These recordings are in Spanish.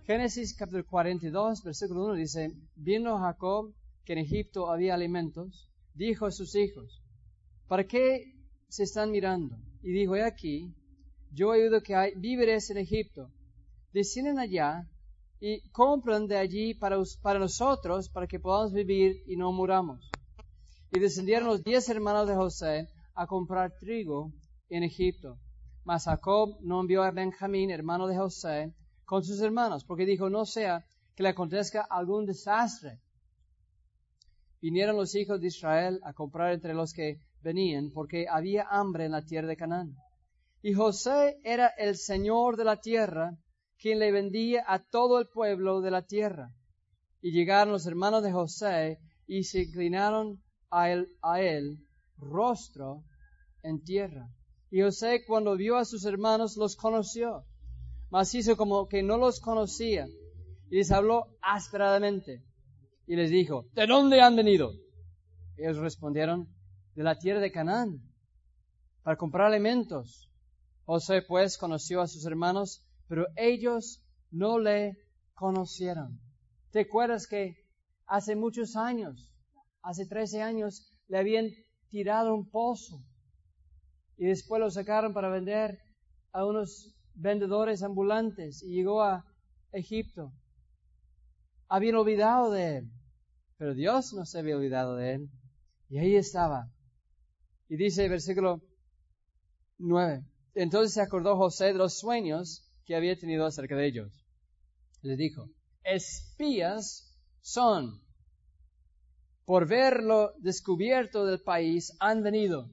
Génesis capítulo 42, versículo 1 dice, viendo Jacob que en Egipto había alimentos, dijo a sus hijos, ¿para qué se están mirando? Y dijo, he aquí, yo he oído que hay víveres en Egipto. Descienden allá y compran de allí para nosotros, para que podamos vivir y no muramos. Y descendieron los 10 hermanos de José a comprar trigo en Egipto. Mas Jacob no envió a Benjamín, hermano de José, con sus hermanos, porque dijo, no sea que le acontezca algún desastre. Vinieron los hijos de Israel a comprar entre los que venían, porque había hambre en la tierra de Canaán. Y José era el señor de la tierra, quien le vendía a todo el pueblo de la tierra. Y llegaron los hermanos de José y se inclinaron a él rostro en tierra. Y José, cuando vio a sus hermanos, los conoció, mas hizo como que no los conocía, y les habló ásperamente, y les dijo, ¿de dónde han venido? Ellos respondieron, de la tierra de Canaán, para comprar alimentos. José pues conoció a sus hermanos, pero ellos no le conocieron. ¿Te acuerdas que hace muchos años, hace 13 años, le habían tirado un pozo y después lo sacaron para vender a unos vendedores ambulantes y llegó a Egipto? Habían olvidado de él, pero Dios no se había olvidado de él. Y ahí estaba. Y dice el versículo 9. Entonces se acordó José de los sueños que había tenido acerca de ellos. Les dijo, espías son, por verlo descubierto del país, han venido.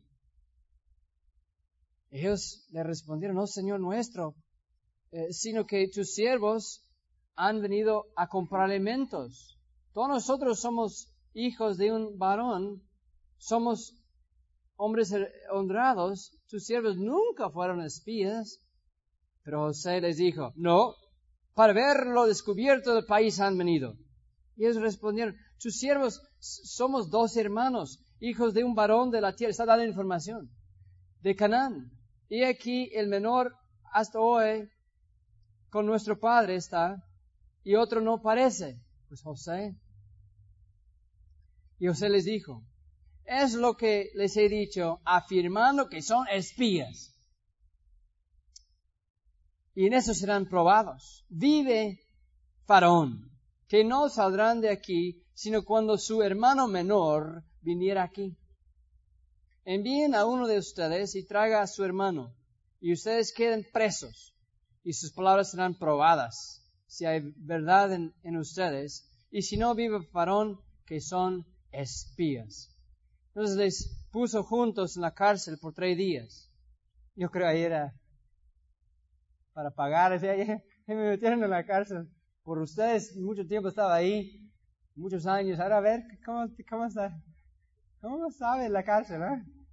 Ellos le respondieron, no, Señor nuestro, sino que tus siervos han venido a comprar alimentos. Todos nosotros somos hijos de un varón, somos hombres honrados, tus siervos nunca fueron espías. Pero José les dijo, no, para ver lo descubierto del país han venido. Y ellos respondieron, tus siervos somos 2 hermanos, hijos de un varón de la tierra, está dando información, de Canaán. Y aquí el menor hasta hoy con nuestro padre está, y otro no parece, pues José. Y José les dijo, es lo que les he dicho, afirmando que son espías. Y en eso serán probados. Vive Faraón, que no saldrán de aquí, sino cuando su hermano menor viniera aquí. Envíen a uno de ustedes y traiga a su hermano, y ustedes queden presos, y sus palabras serán probadas, si hay verdad en ustedes, y si no, vive Faraón, que son espías. Entonces les puso juntos en la cárcel por 3 días. Yo creo ahí era para pagar, o sea, me metieron en la cárcel por ustedes, mucho tiempo estaba ahí, muchos años. Ahora a ver, ¿cómo está? ¿Cómo sabe la cárcel,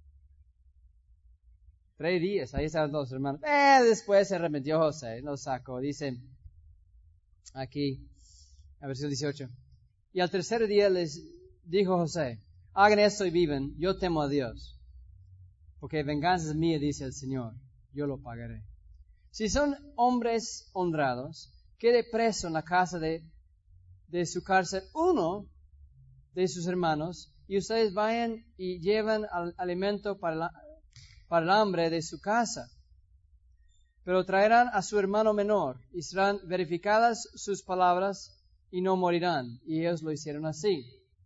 3 días, ahí estaban 2 hermanos. Después se arrepintió José, los sacó, dice aquí, a versículo 18. Y al 3er día les dijo José, hagan esto y viven, yo temo a Dios, porque venganza es mía, dice el Señor, yo lo pagaré. Si son hombres honrados, quede preso en la casa de su cárcel uno de sus hermanos, y ustedes vayan y llevan alimento para el hambre de su casa. Pero traerán a su hermano menor, y serán verificadas sus palabras, y no morirán. Y ellos lo hicieron así.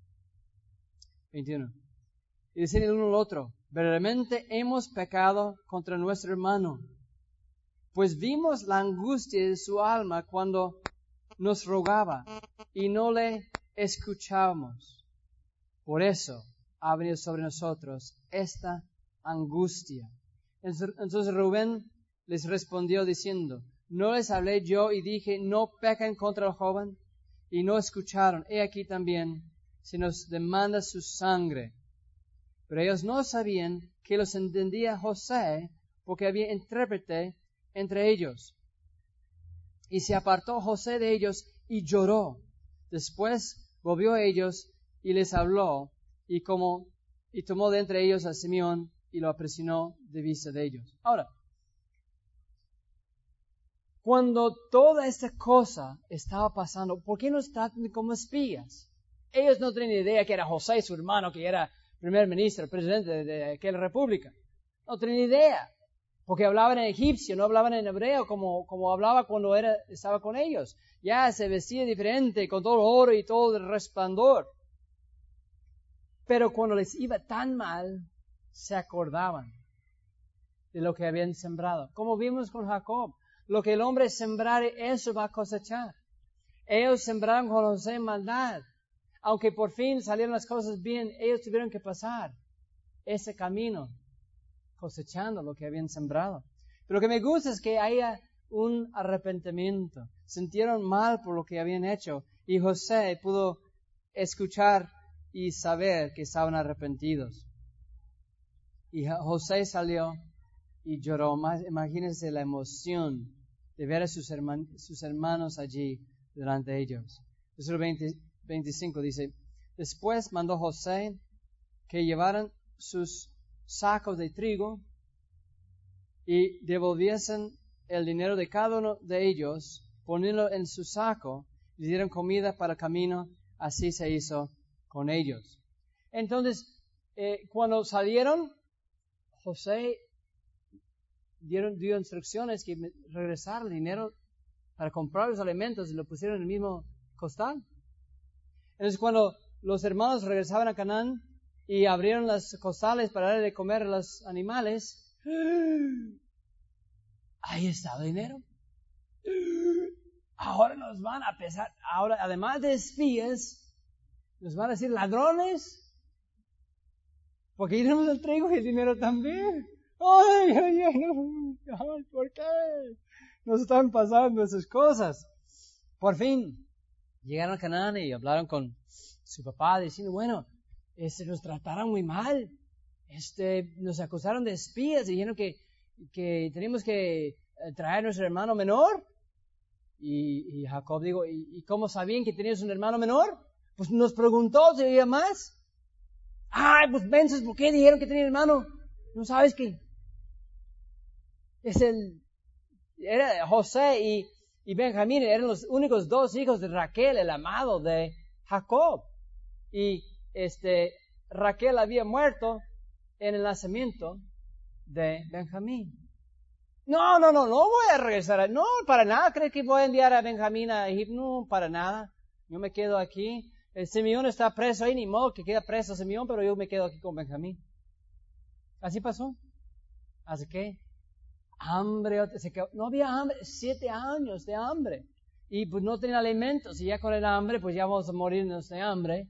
21. Y decían el uno al otro, verdaderamente hemos pecado contra nuestro hermano, pues vimos la angustia de su alma cuando nos rogaba, y no le escuchamos. Por eso ha venido sobre nosotros esta angustia. Entonces Rubén les respondió diciendo, ¿no les hablé yo y dije, no pequen contra el joven? Y no escucharon. He aquí también, se nos demanda su sangre. Pero ellos no sabían que los entendía José, porque había intérprete entre ellos. Y se apartó José de ellos y lloró. Después volvió a ellos y les habló, y tomó de entre ellos a Simeón y lo apresionó de vista de ellos. Ahora, cuando toda esta cosa estaba pasando, ¿por qué nos tratan como espías? Ellos no tenían idea que era José, su hermano, que era primer ministro, presidente de aquella república. No tenían idea, porque hablaban en egipcio, no hablaban en hebreo como hablaba cuando estaba con ellos. Ya se vestía diferente, con todo el oro y todo el resplandor. Pero cuando les iba tan mal, se acordaban de lo que habían sembrado. Como vimos con Jacob, lo que el hombre sembrare, eso va a cosechar. Ellos sembraron con José maldad. Aunque por fin salieron las cosas bien, ellos tuvieron que pasar ese camino, cosechando lo que habían sembrado. Pero lo que me gusta es que haya un arrepentimiento. Sintieron mal por lo que habían hecho. Y José pudo escuchar y saber que estaban arrepentidos. Y José salió y lloró. Imagínense la emoción de ver a sus hermanos allí delante de ellos. Versículo 25 dice, después mandó José que llevaran sus sacos de trigo y devolviesen el dinero de cada uno de ellos, poniéndolo en su saco, y dieron comida para el camino. Así se hizo con ellos. Entonces, cuando salieron, José dio instrucciones que regresar el dinero para comprar los alimentos y lo pusieron en el mismo costal. Entonces, cuando los hermanos regresaban a Canaán y abrieron las costales para darle de comer a los animales, ahí estaba el dinero. Ahora nos van a pesar, ahora además de espías, nos van a decir ladrones, porque ahí tenemos el trigo y el dinero también. Ay, ¿por qué nos están pasando esas cosas? Por fin llegaron a Canaán y hablaron con su papá diciendo, bueno, nos trataron muy mal, nos acusaron de espías, dijeron que teníamos que traer a nuestro hermano menor. Y Jacob dijo, ¿y cómo sabían que tenías un hermano menor? Pues nos preguntó si había más. Ay, pues mensos, ¿por qué dijeron que tenía hermano? ¿No sabes qué? Era José y Benjamín, eran los únicos dos hijos de Raquel, el amado de Jacob. Y Raquel había muerto en el nacimiento de Benjamín. No voy a regresar. No, para nada. ¿Crees que voy a enviar a Benjamín a Egipto? No, para nada. Yo me quedo aquí. Simeón está preso ahí, ni modo que queda preso Simeón, pero yo me quedo aquí con Benjamín. Así pasó. Así que, hambre, no había hambre, 7 años de hambre. Y pues no tenían alimentos, y ya con el hambre, pues ya vamos a morirnos de hambre.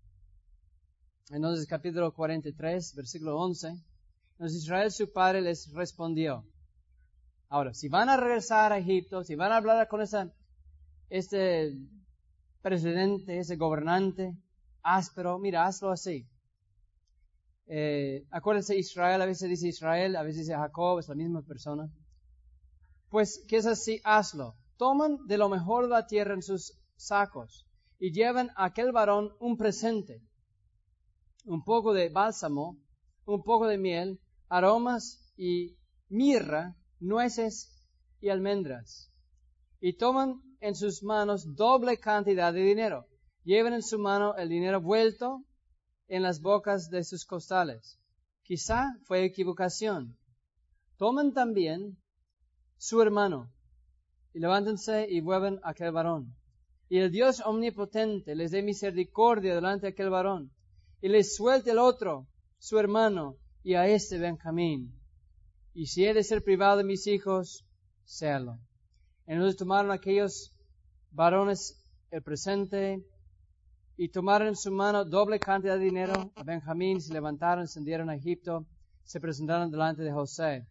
Entonces, capítulo 43, versículo 11. Entonces Israel, su padre, les respondió. Ahora, si van a regresar a Egipto, si van a hablar con este presidente, ese gobernante áspero, mira, hazlo así. Acuérdense, Israel, a veces dice Israel, a veces dice Jacob, es la misma persona. Pues, ¿qué es así? Hazlo. Toman de lo mejor de la tierra en sus sacos y llevan a aquel varón un presente. Un poco de bálsamo, un poco de miel, aromas y mirra, nueces y almendras. Y toman en sus manos doble cantidad de dinero. Llevan en su mano el dinero vuelto en las bocas de sus costales. Quizá fue equivocación. Tomen también su hermano y levántense y vuelven a aquel varón. Y el Dios omnipotente les dé misericordia delante de aquel varón y les suelte el otro, su hermano, y a Benjamín. Y si he de ser privado de mis hijos, séalo. Entonces tomaron aquellos varones el presente y tomaron en su mano doble cantidad de dinero. A Benjamín se levantaron, ascendieron a Egipto, se presentaron delante de José.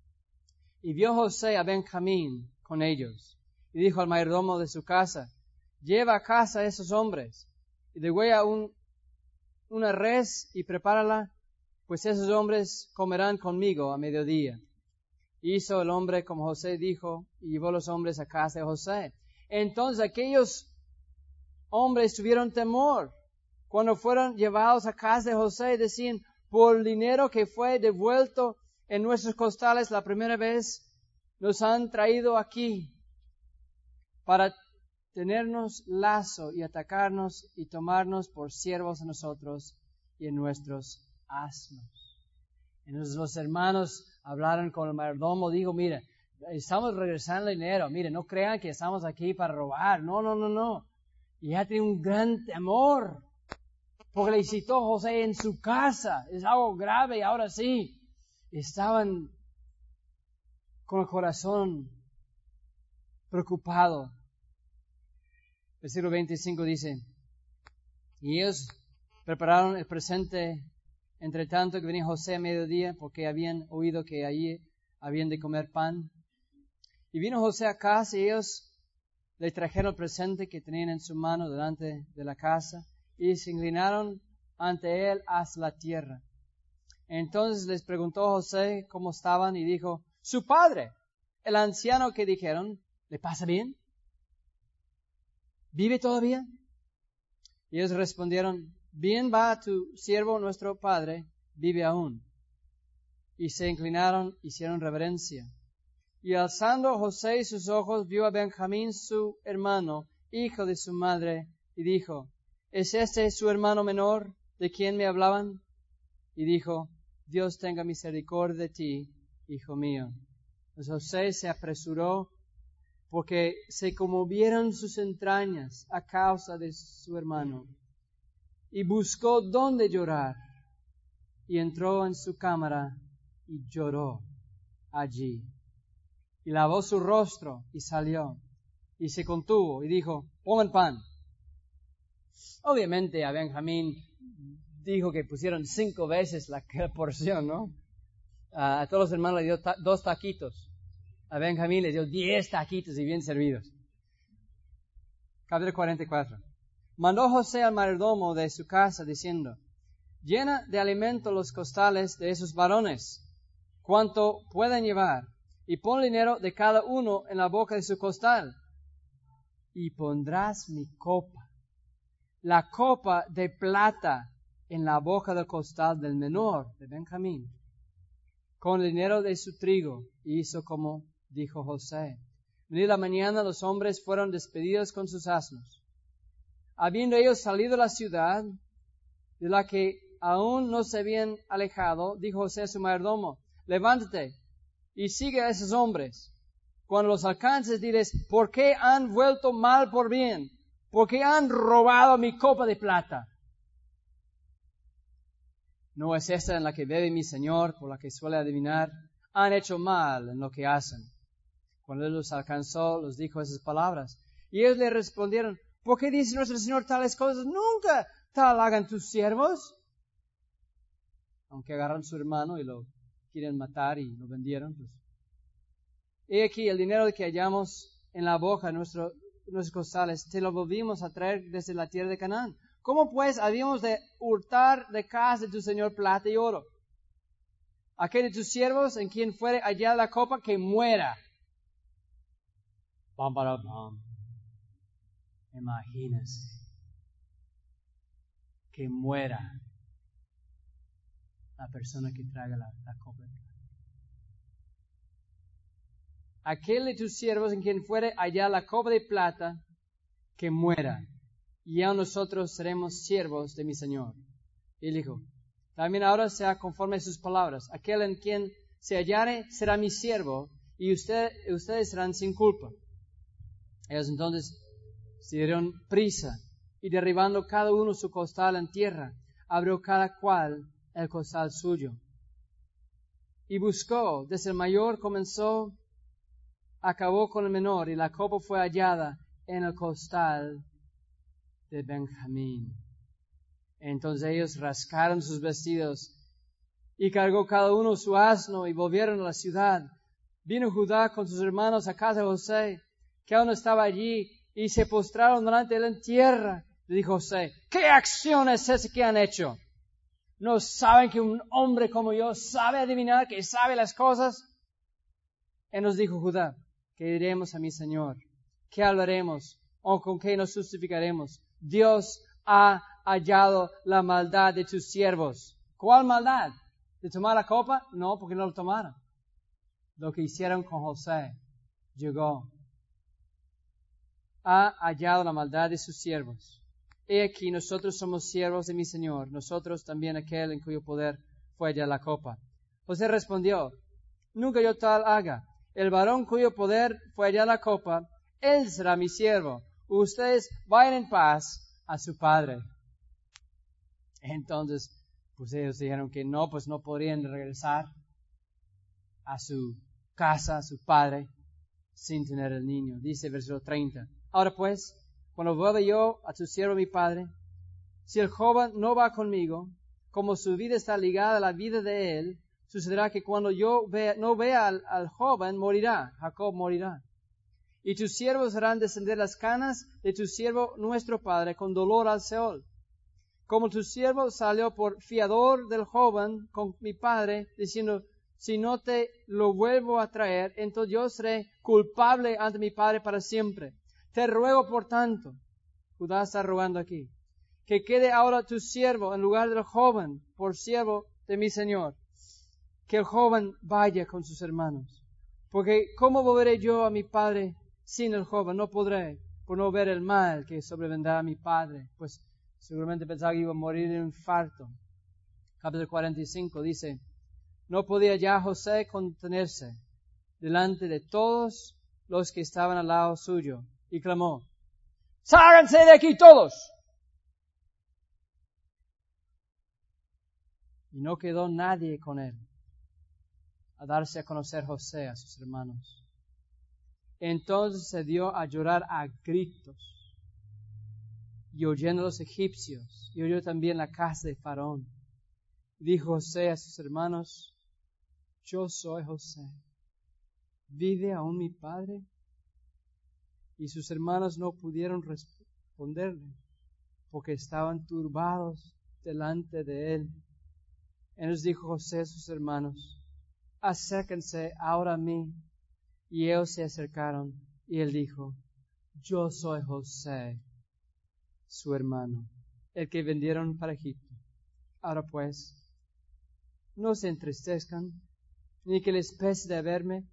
Y vio José a Benjamín con ellos. Y dijo al mayordomo de su casa, lleva a casa a esos hombres y degüella una res y prepárala, pues esos hombres comerán conmigo a mediodía. Hizo el hombre como José dijo, y llevó los hombres a casa de José. Entonces aquellos hombres tuvieron temor. Cuando fueron llevados a casa de José, decían, por el dinero que fue devuelto en nuestros costales la primera vez, nos han traído aquí. para tenernos lazo y atacarnos y tomarnos por siervos a nosotros y en nuestros asnos. Entonces los hermanos hablaron con el mayordomo, dijo, mira, estamos regresando dinero, mire, no crean que estamos aquí para robar, no. Y ya tiene un gran temor, porque le citó José en su casa, es algo grave y ahora sí, estaban con el corazón preocupado. Versículo 25 dice, y ellos prepararon el presente, entre tanto que venía José a mediodía, porque habían oído que allí habían de comer pan. Y vino José a casa y ellos le trajeron el presente que tenían en su mano delante de la casa y se inclinaron ante él hasta la tierra. Entonces les preguntó José cómo estaban y dijo, su padre, el anciano que dijeron, ¿le pasa bien? ¿Vive todavía? Y ellos respondieron, bien va tu siervo nuestro padre, vive aún. Y se inclinaron, hicieron reverencia. Y alzando José sus ojos, vio a Benjamín su hermano, hijo de su madre, y dijo, ¿es este su hermano menor de quien me hablaban? Y dijo, Dios tenga misericordia de ti, hijo mío. Entonces José se apresuró porque se conmovieron sus entrañas a causa de su hermano. Y buscó dónde llorar. Y entró en su cámara y lloró allí. Y lavó su rostro y salió. Y se contuvo y dijo, pongan pan. Obviamente a Benjamín dijo que pusieron 5 veces la porción, ¿no? A todos los hermanos le dio 2 taquitos. A Benjamín le dio 10 taquitos y bien servidos. Capítulo 44. Mandó José al mayordomo de su casa diciendo, llena de alimento los costales de esos varones, cuanto puedan llevar, y pon dinero de cada uno en la boca de su costal. Y pondrás mi copa, la copa de plata, en la boca del costal del menor, de Benjamín, con el dinero de su trigo. Y hizo como dijo José. Venida la mañana, los hombres fueron despedidos con sus asnos. Habiendo ellos salido de la ciudad, de la que aún no se habían alejado, dijo José a su mayordomo, levántate y sigue a esos hombres. Cuando los alcances, diles, ¿por qué han vuelto mal por bien? ¿Por qué han robado mi copa de plata? ¿No es esta en la que bebe mi Señor, por la que suele adivinar? Han hecho mal en lo que hacen. Cuando él los alcanzó, los dijo esas palabras. Y ellos le respondieron, ¿por qué dice nuestro Señor tales cosas? Nunca tal hagan tus siervos. Aunque agarran a su hermano y lo quieren matar y lo vendieron, pues. He aquí el dinero que hallamos en la boca de nuestros costales, te lo volvimos a traer desde la tierra de Canaán. ¿Cómo pues habíamos de hurtar de casa de tu Señor plata y oro? Aquel de tus siervos en quien fuere hallada la copa, que muera. Bam, bam, bam. Imagínense. Que muera la persona que traiga la copa. Aquel de tus siervos en quien fuere hallada la copa de plata, que muera. Y ya nosotros seremos siervos de mi Señor. Y él dijo, también ahora sea conforme a sus palabras. Aquel en quien se hallare será mi siervo, y ustedes serán sin culpa. Ellos entonces se dieron prisa, y derribando cada uno su costal en tierra, abrió cada cual el costal suyo. Y buscó, desde el mayor comenzó, acabó con el menor, y la copa fue hallada en el costal de Benjamín. Entonces ellos rascaron sus vestidos, y cargó cada uno su asno, y volvieron a la ciudad. Vino Judá con sus hermanos a casa de José, que aún estaba allí, y se postraron delante de él en tierra. Le dijo José, ¿qué acción es esa que han hecho? ¿No saben que un hombre como yo sabe adivinar, que sabe las cosas? Él nos dijo Judá, ¿qué diremos a mi Señor? ¿Qué hablaremos? ¿O con qué nos justificaremos? Dios ha hallado la maldad de tus siervos. ¿Cuál maldad? ¿De tomar la copa? No, porque no lo tomaron. Lo que hicieron con José llegó ha hallado la maldad de sus siervos. He aquí, nosotros somos siervos de mi Señor, nosotros también aquel en cuyo poder fue ya la copa. José respondió, nunca yo tal haga. El varón cuyo poder fue ya la copa, él será mi siervo. Ustedes vayan en paz a su padre. Entonces, pues ellos dijeron que no, pues no podrían regresar a su casa, a su padre, sin tener el niño. Dice versículo 30. Ahora pues, cuando vuelva yo a tu siervo mi padre, si el joven no va conmigo, como su vida está ligada a la vida de él, sucederá que cuando yo no vea al joven, morirá. Jacob morirá. Y tus siervos harán descender las canas de tu siervo nuestro padre con dolor al Seol. Como tu siervo salió por fiador del joven con mi padre, diciendo, si no te lo vuelvo a traer, entonces yo seré culpable ante mi padre para siempre. Te ruego, por tanto, Judá está rogando aquí, que quede ahora tu siervo en lugar del joven, por siervo de mi Señor. Que el joven vaya con sus hermanos. Porque ¿cómo volveré yo a mi padre sin el joven? No podré, por no ver el mal que sobrevendrá a mi padre. Pues seguramente pensaba que iba a morir de un infarto. Capítulo 45 dice, no podía ya José contenerse delante de todos los que estaban al lado suyo, y clamó, ¡ságanse de aquí todos! Y no quedó nadie con él a darse a conocer José a sus hermanos. Entonces se dio a llorar a gritos, y oyendo los egipcios, y oyó también la casa de Faraón. Dijo José a sus hermanos, yo soy José. ¿Vive aún mi padre? Y sus hermanos no pudieron responderle, porque estaban turbados delante de él. Entonces dijo José a sus hermanos, acérquense ahora a mí. Y ellos se acercaron, y él dijo, yo soy José, su hermano, el que vendieron para Egipto. Ahora pues, no se entristezcan, ni que les pese de haberme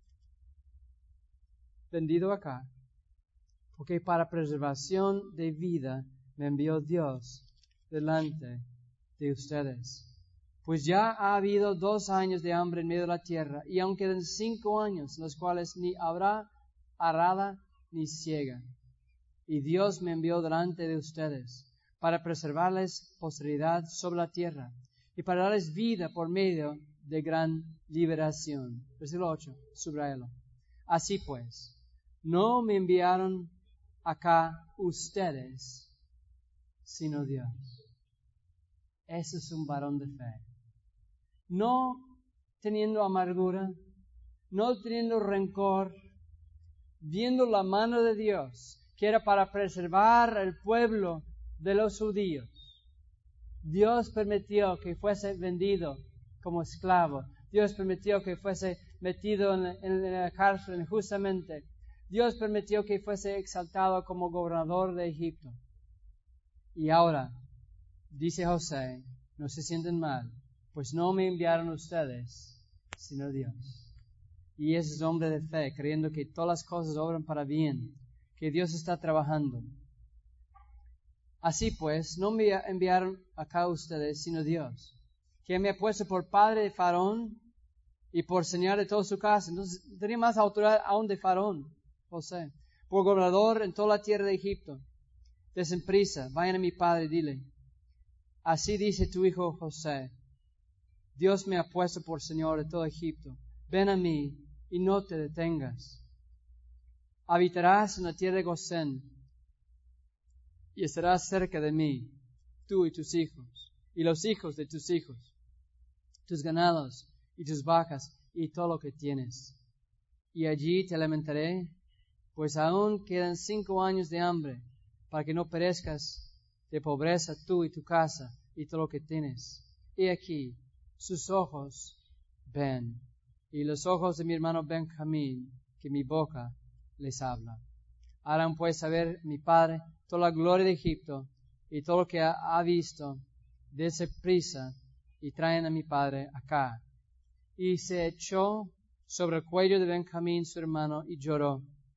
vendido acá, porque para preservación de vida me envió Dios delante de ustedes. Pues ya ha habido 2 años de hambre en medio de la tierra, y aún quedan 5 años, en los cuales ni habrá arada ni siega. Y Dios me envió delante de ustedes, para preservarles posteridad sobre la tierra, y para darles vida por medio de gran liberación. Versículo 8, subráyalo. Así pues, no me enviaron acá ustedes, sino Dios. Ese es un varón de fe. No teniendo amargura, no teniendo rencor, viendo la mano de Dios, que era para preservar el pueblo de los judíos. Dios permitió que fuese vendido como esclavo. Dios permitió que fuese metido en la cárcel injustamente. Dios permitió que fuese exaltado como gobernador de Egipto. Y ahora, dice José, no se sienten mal, pues no me enviaron ustedes, sino Dios. Y ese es hombre de fe, creyendo que todas las cosas obran para bien, que Dios está trabajando. Así pues, no me enviaron acá ustedes, sino Dios, que me ha puesto por padre de Faraón y por señor de toda su casa. Entonces, tenía más autoridad aún de Faraón, José, por gobernador en toda la tierra de Egipto. Desen prisa, vayan a mi padre y dile, así dice tu hijo José, Dios me ha puesto por señor de todo Egipto. Ven a mí y no te detengas. Habitarás en la tierra de Gosén y estarás cerca de mí, tú y tus hijos, y los hijos de tus hijos, tus ganados y tus vacas y todo lo que tienes. Y allí te alimentaré, pues aún quedan 5 años de hambre, para que no perezcas de pobreza tú y tu casa y todo lo que tienes. Y aquí, sus ojos ven, y los ojos de mi hermano Benjamín, que mi boca les habla. Harán pues saber mi padre toda la gloria de Egipto y todo lo que ha visto. Dese prisa y traen a mi padre acá. Y se echó sobre el cuello de Benjamín su hermano y lloró.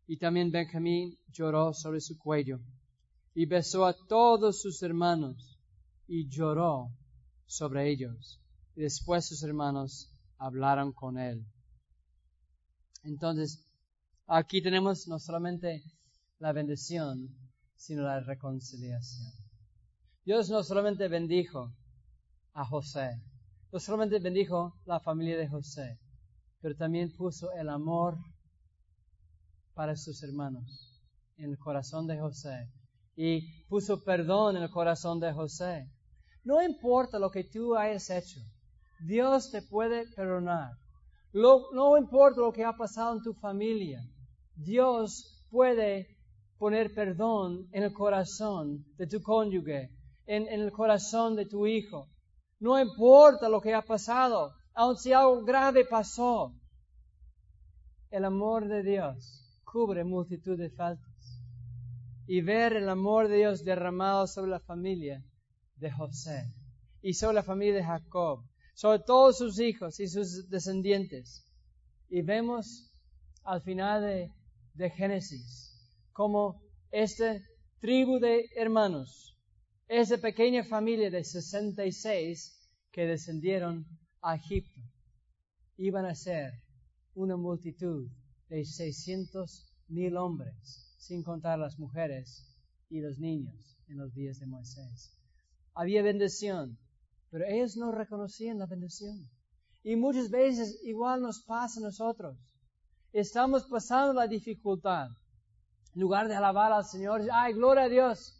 Y también Benjamín lloró sobre su cuello y besó a todos sus hermanos y lloró sobre ellos. Y después sus hermanos hablaron con él. Entonces, aquí tenemos no solamente la bendición, sino la reconciliación. Dios no solamente bendijo a José, no solamente bendijo la familia de José, pero también puso el amor para sus hermanos en el corazón de José y puso perdón en el corazón de José. No importa lo que tú hayas hecho, Dios te puede perdonar. No importa lo que ha pasado en tu familia, Dios puede poner perdón en el corazón de tu cónyuge, en el corazón de tu hijo. No importa lo que ha pasado, aun si algo grave pasó, el amor de Dios cubre multitud de faltas. Y ver el amor de Dios derramado sobre la familia de José y sobre la familia de Jacob, sobre todos sus hijos y sus descendientes. Y vemos al final de Génesis como esta tribu de hermanos, esa pequeña familia de 66 que descendieron a Egipto, iban a ser una multitud de 600,000 hombres, sin contar las mujeres y los niños en los días de Moisés. Había bendición, pero ellos no reconocían la bendición. Y muchas veces igual nos pasa a nosotros. Estamos pasando la dificultad. En lugar de alabar al Señor, ¡ay, gloria a Dios!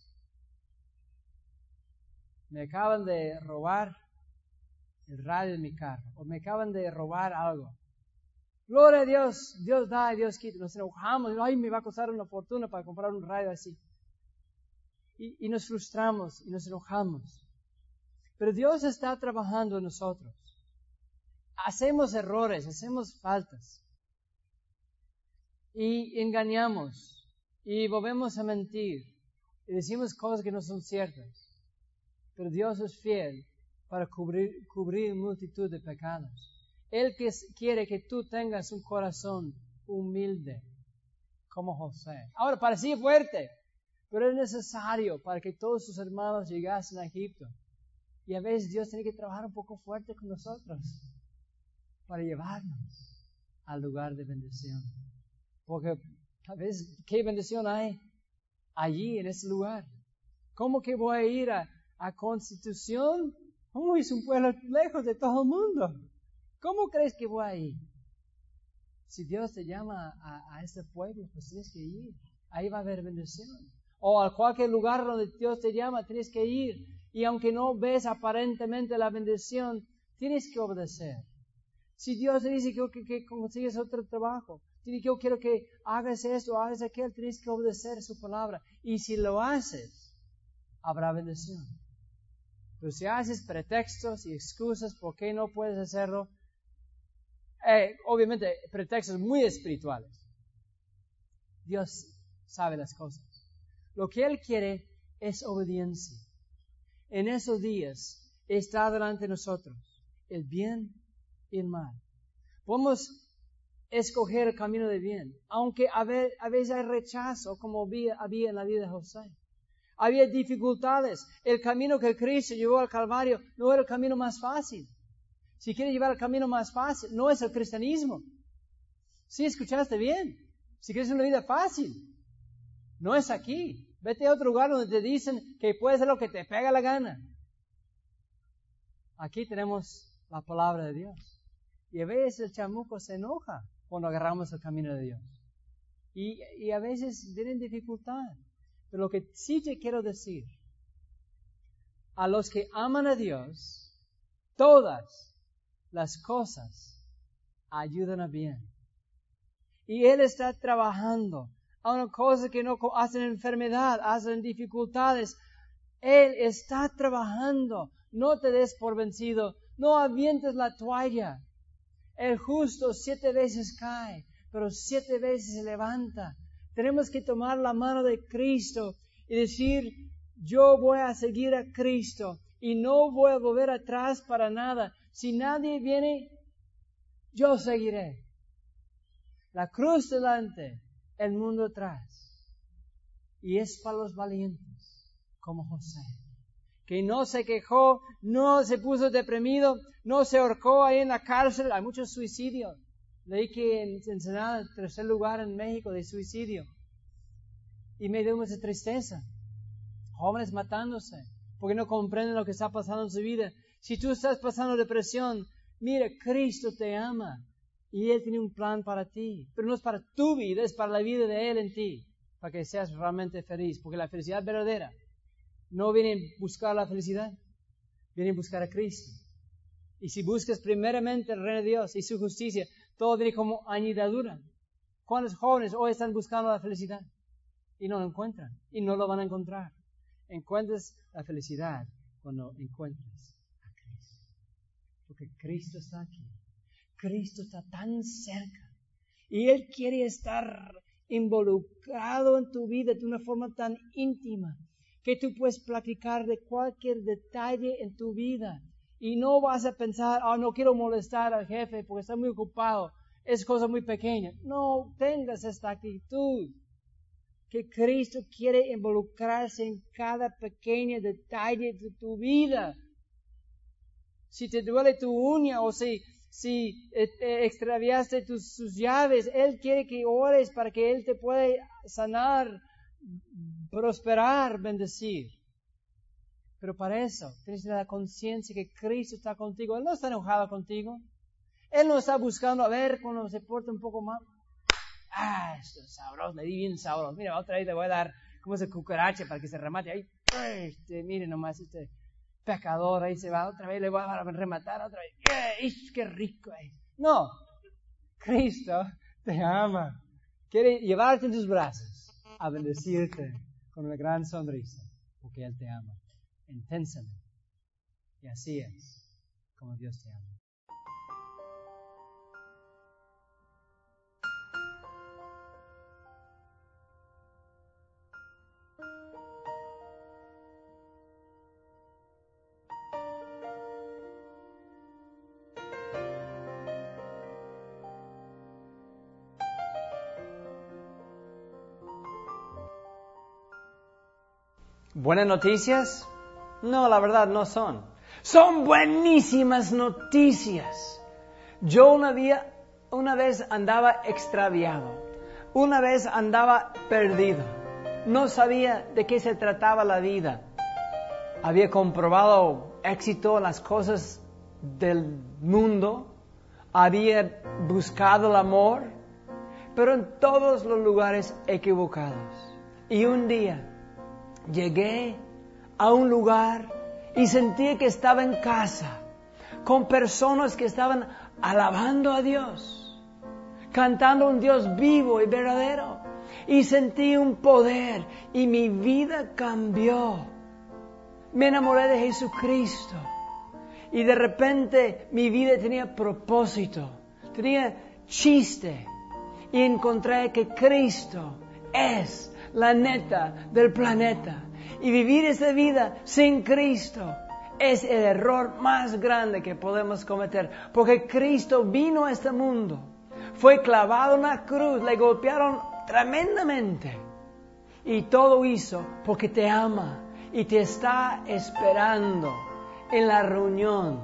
Me acaban de robar el radio de mi carro, o me acaban de robar algo. Gloria a Dios, Dios da y Dios quita. Nos enojamos, ¡ay, me va a costar una fortuna para comprar un radio así! Y nos frustramos y nos enojamos. Pero Dios está trabajando en nosotros. Hacemos errores, hacemos faltas. Y engañamos. Y volvemos a mentir. Y decimos cosas que no son ciertas. Pero Dios es fiel para cubrir multitud de pecados. Él quiere que tú tengas un corazón humilde, como José. Ahora, parecía fuerte, pero es necesario para que todos sus hermanos llegasen a Egipto. Y a veces Dios tiene que trabajar un poco fuerte con nosotros para llevarnos al lugar de bendición. Porque a veces, ¿qué bendición hay allí en ese lugar? ¿Cómo que voy a ir a Constitución? ¿Cómo es un pueblo lejos de todo el mundo? ¿Cómo crees que voy a ir? Si Dios te llama a este pueblo, pues tienes que ir. Ahí va a haber bendición. O a cualquier lugar donde Dios te llama, tienes que ir. Y aunque no ves aparentemente la bendición, tienes que obedecer. Si Dios te dice que consigues otro trabajo, yo quiero que hagas esto, hagas aquello, tienes que obedecer su palabra. Y si lo haces, habrá bendición. Pero si haces pretextos y excusas por qué no puedes hacerlo, obviamente pretextos muy espirituales. Dios sabe las cosas. Lo que Él quiere es obediencia. En esos días está delante de nosotros el bien y el mal. Podemos escoger el camino de bien, aunque a veces hay rechazo, como había en la vida de José. Había dificultades. El camino que Cristo llevó al Calvario no era el camino más fácil. Si quieres llevar el camino más fácil, no es el cristianismo. Sí, escuchaste bien. Si quieres una vida fácil, no es aquí. Vete a otro lugar donde te dicen que puedes hacer lo que te pega la gana. Aquí tenemos la palabra de Dios. Y a veces el chamuco se enoja cuando agarramos el camino de Dios. Y a veces vienen dificultades. Pero lo que sí te quiero decir, a los que aman a Dios, todas las cosas ayudan a bien. Y Él está trabajando a una cosa que no hacen enfermedad, hacen dificultades. Él está trabajando. No te des por vencido. No avientes la toalla. El justo 7 veces cae, pero 7 veces se levanta. Tenemos que tomar la mano de Cristo y decir, yo voy a seguir a Cristo y no voy a volver atrás para nada. Si nadie viene, yo seguiré. La cruz delante, el mundo atrás. Y es para los valientes, como José, que no se quejó, no se puso deprimido, no se ahorcó ahí en la cárcel. Hay muchos suicidios. Leí que en Ensenada, el 3er lugar en México de suicidio. Y me dio mucha tristeza. Jóvenes matándose, porque no comprenden lo que está pasando en su vida. Si tú estás pasando depresión, mira, Cristo te ama. Y Él tiene un plan para ti. Pero no es para tu vida, es para la vida de Él en ti. Para que seas realmente feliz. Porque la felicidad verdadera no viene en buscar la felicidad, viene en buscar a Cristo. Y si buscas primeramente el reino de Dios y su justicia, todo viene como añadidura. ¿Cuántos jóvenes hoy están buscando la felicidad? Y no lo encuentran. Y no lo van a encontrar. Encuentras la felicidad cuando encuentras a Cristo. Porque Cristo está aquí. Cristo está tan cerca. Y Él quiere estar involucrado en tu vida de una forma tan íntima que tú puedes platicar de cualquier detalle en tu vida. Y no vas a pensar, no quiero molestar al jefe porque está muy ocupado. Es cosa muy pequeña. No tengas esta actitud. Que Cristo quiere involucrarse en cada pequeño detalle de tu vida. Si te duele tu uña o si extraviaste sus llaves, Él quiere que ores para que Él te pueda sanar, prosperar, bendecir. Pero para eso tienes la conciencia que Cristo está contigo. Él no está enojado contigo. Él no está buscando a ver cuando se porta un poco mal. Esto es sabroso, le di bien sabroso. Mira, otra vez le voy a dar como ese cucaracha para que se remate. Ahí, mire nomás, este pecador ahí se va. Otra vez le voy a rematar, otra vez. ¡Qué rico! No, Cristo te ama. Quiere llevarte en tus brazos a bendecirte con una gran sonrisa, porque Él te ama intensamente. Y así es como Dios te ama. ¿Buenas noticias? No, la verdad no son. Son buenísimas noticias. Yo una vez andaba extraviado. Una vez andaba perdido. No sabía de qué se trataba la vida. Había comprobado éxito en las cosas del mundo. Había buscado el amor, pero en todos los lugares equivocados. Y un día llegué a un lugar y sentí que estaba en casa, con personas que estaban alabando a Dios, cantando a un Dios vivo y verdadero. Y sentí un poder y mi vida cambió. Me enamoré de Jesucristo. Y de repente mi vida tenía propósito, tenía chiste. Y encontré que Cristo es la neta del planeta. Y vivir esta vida sin Cristo es el error más grande que podemos cometer. Porque Cristo vino a este mundo, fue clavado en la cruz, le golpearon tremendamente. Y todo hizo porque te ama y te está esperando en la reunión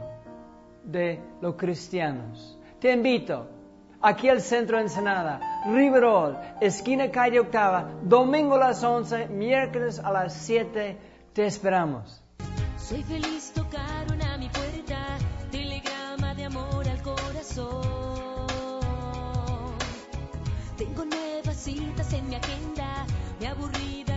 de los cristianos. Te invito aquí al centro de Ensenada, Riverol, esquina calle Octava, domingo a las 11, miércoles a las 7, te esperamos. Soy feliz, tocaron a mi puerta, telegrama de amor al corazón. Tengo nuevas citas en mi agenda, me aburrí de